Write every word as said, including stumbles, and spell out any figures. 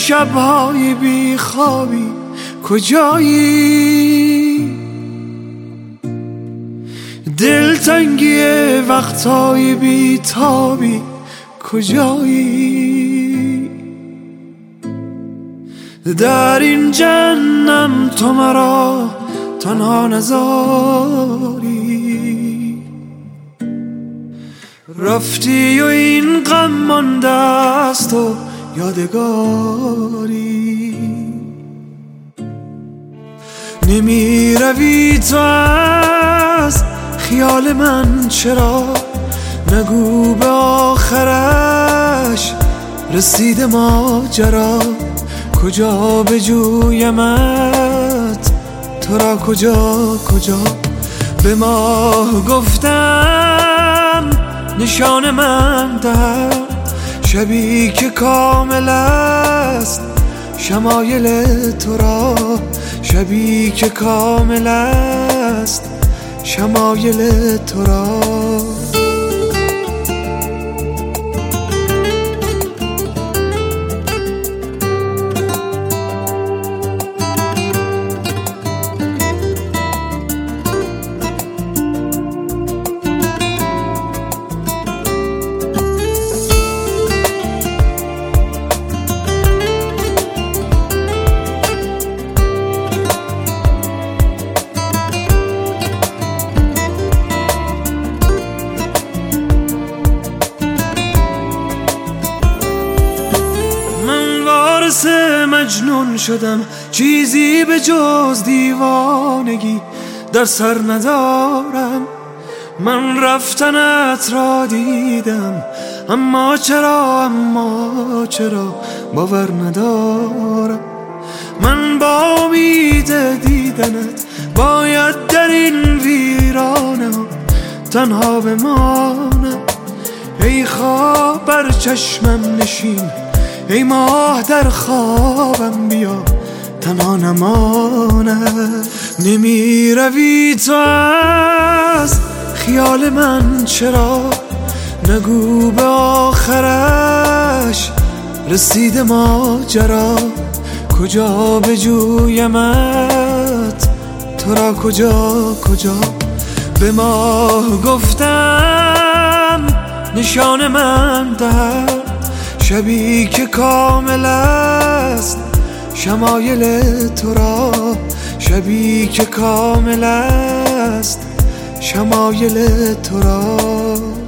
شبهای بی خوابی کجایی؟ دلتنگی وقتهای بی تابی کجایی؟ در این جهنم تو مرا تنها نذاری، رفتی و این غم مانده است و یادگاری. نمی روی تو از خیال من چرا؟ نگو به آخرش رسید ماجرا. کجا بجویمت تو را، کجا کجا؟ به ماه گفتم نشان من ده، شبی که کامل است شمایل تو را، شبی که کامل است شمایل تو را. مجنون شدم، چیزی به جز دیوانگی در سر ندارم. من رفتنت را دیدم، اما چرا اما چرا باور ندارم. من با امید دیدنت باید در این ویرانه تنها بمانم. ای خواب بر چشمم نشین، ای ماه در خوابم بیا تنها نمانم. نمی روی تو از خیال من چرا؟ نگو به آخرش رسید ماجرا. کجا بجویمت تو را، کجا کجا؟ به ماه گفتم نشان من ده، شبی که کامل است شمایل تو را، شبی که کامل است شمایل تو را.